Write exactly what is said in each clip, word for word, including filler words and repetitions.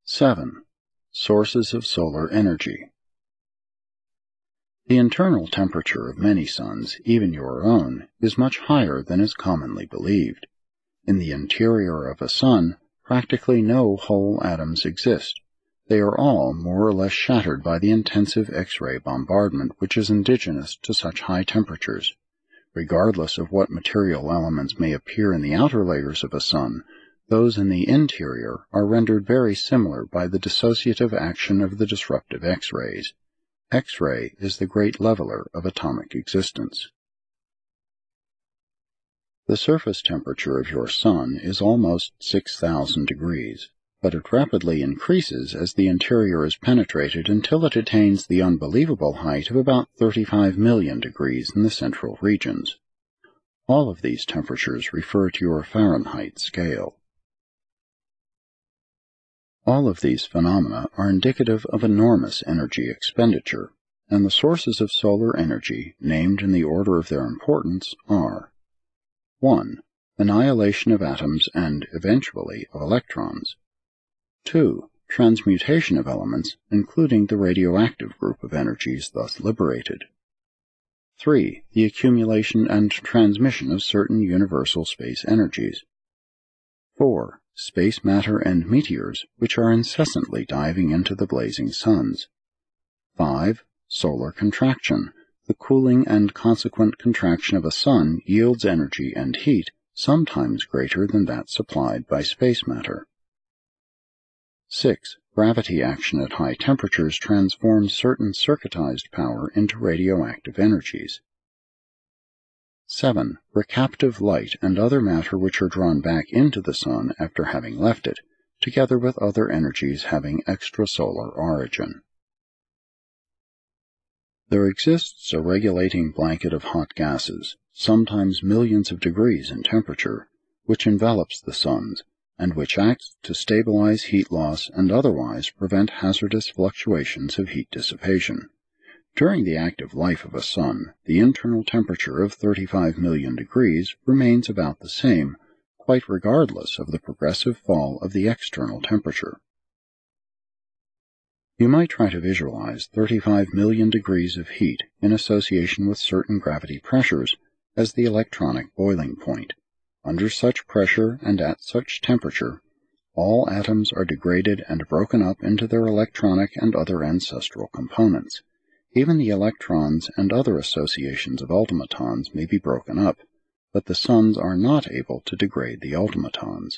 seven. Sources of solar energy. The internal temperature of many suns, even your own, is much higher than is commonly believed. In the interior of a sun, practically no whole atoms exist. They are all more or less shattered by the intensive X-ray bombardment which is indigenous to such high temperatures. Regardless of what material elements may appear in the outer layers of a sun, those in the interior are rendered very similar by the dissociative action of the disruptive X-rays. X-ray is the great leveler of atomic existence. The surface temperature of your sun is almost six thousand degrees, but it rapidly increases as the interior is penetrated until it attains the unbelievable height of about thirty-five million degrees in the central regions. All of these temperatures refer to your Fahrenheit scale. All of these phenomena are indicative of enormous energy expenditure, and the sources of solar energy, named in the order of their importance, are one. Annihilation of atoms and, eventually, of electrons. two. Transmutation of elements, including the radioactive group of energies thus liberated. three. The accumulation and transmission of certain universal space energies. four. Space matter and meteors, which are incessantly diving into the blazing suns. five. Solar contraction. The cooling and consequent contraction of a sun yields energy and heat, sometimes greater than that supplied by space matter. six. Gravity action at high temperatures transforms certain circuitized power into radioactive energies. seven. Recaptive light and other matter which are drawn back into the sun after having left it, together with other energies having extrasolar origin. There exists a regulating blanket of hot gases, sometimes millions of degrees in temperature, which envelops the suns, and which acts to stabilize heat loss and otherwise prevent hazardous fluctuations of heat dissipation. During the active life of a sun, the internal temperature of thirty-five million degrees remains about the same, quite regardless of the progressive fall of the external temperature. You might try to visualize thirty-five million degrees of heat in association with certain gravity pressures as the electronic boiling point. Under such pressure and at such temperature, all atoms are degraded and broken up into their electronic and other ancestral components. Even the electrons and other associations of ultimatons may be broken up, but the suns are not able to degrade the ultimatons.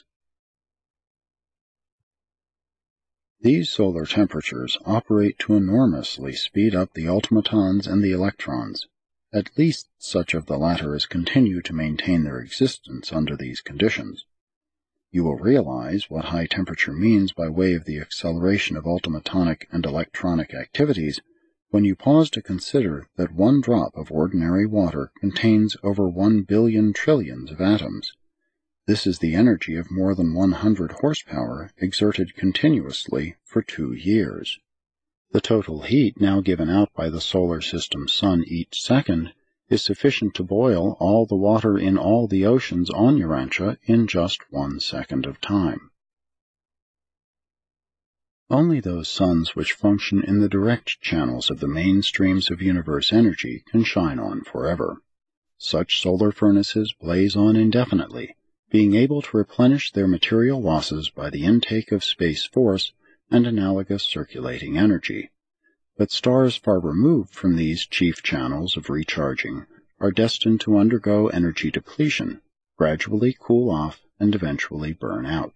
These solar temperatures operate to enormously speed up the ultimatons and the electrons, at least such of the latter as continue to maintain their existence under these conditions. You will realize what high temperature means by way of the acceleration of ultimatonic and electronic activities when you pause to consider that one drop of ordinary water contains over one billion trillions of atoms. This is the energy of more than one hundred horsepower exerted continuously for two years. The total heat now given out by the solar system sun each second is sufficient to boil all the water in all the oceans on Urantia in just one second of time. Only those suns which function in the direct channels of the main streams of universe energy can shine on forever. Such solar furnaces blaze on indefinitely, being able to replenish their material losses by the intake of space force and analogous circulating energy. But stars far removed from these chief channels of recharging are destined to undergo energy depletion, gradually cool off, and eventually burn out.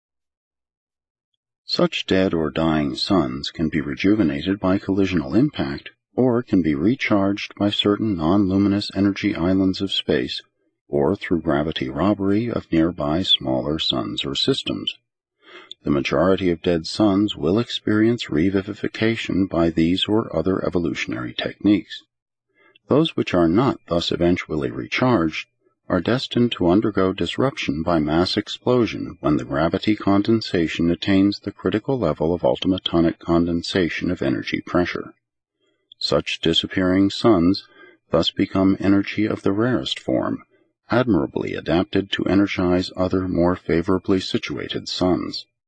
Such dead or dying suns can be rejuvenated by collisional impact, or can be recharged by certain non-luminous energy islands of space, or through gravity robbery of nearby smaller suns or systems. The majority of dead suns will experience revivification by these or other evolutionary techniques. Those which are not thus eventually recharged are destined to undergo disruption by mass explosion when the gravity condensation attains the critical level of ultimatonic condensation of energy pressure. Such disappearing suns thus become energy of the rarest form, admirably adapted to energize other more favorably situated suns.